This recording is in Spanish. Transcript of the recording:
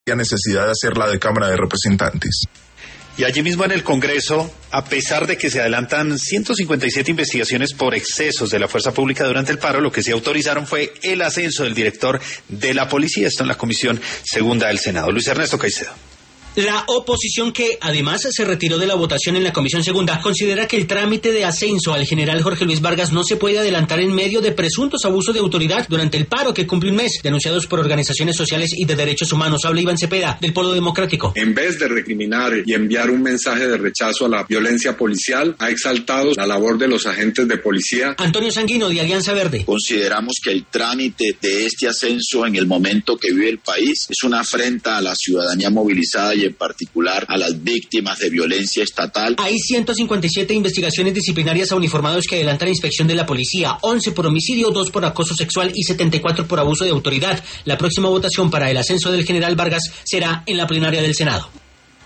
necesidad de hacer la de Cámara de Representantes. Y allí mismo en el Congreso, a pesar de que se adelantan 157 investigaciones por excesos de la fuerza pública durante el paro, lo que sí autorizaron fue el ascenso del director de la policía. Esto en la Comisión Segunda del Senado. Luis Ernesto Caicedo. La oposición, que además se retiró de la votación en la Comisión Segunda, considera que el trámite de ascenso al general Jorge Luis Vargas no se puede adelantar en medio de presuntos abusos de autoridad durante el paro que cumple un mes, denunciados por organizaciones sociales y de derechos humanos. Habla Iván Cepeda, del Polo Democrático. En vez de recriminar y enviar un mensaje de rechazo a la violencia policial, ha exaltado la labor de los agentes de policía. Antonio Sanguino, de Alianza Verde. Consideramos que el trámite de este ascenso en el momento que vive el país es una afrenta a la ciudadanía movilizada y en particular a las víctimas de violencia estatal. Hay 157 investigaciones disciplinarias a uniformados que adelantan la inspección de la policía, 11 por homicidio, 2 por acoso sexual y 74 por abuso de autoridad. La próxima votación para el ascenso del general Vargas será en la plenaria del Senado.